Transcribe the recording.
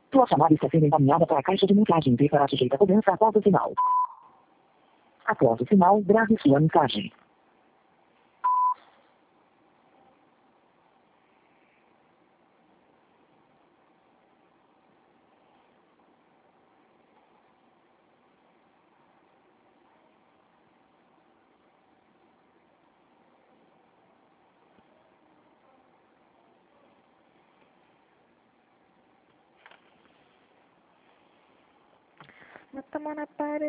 Tua chamada está sendo encaminhada para a caixa de mensagem e será sujeita a cobrança após o sinal. Após o sinal, grave sua mensagem. Mata a mão na parede.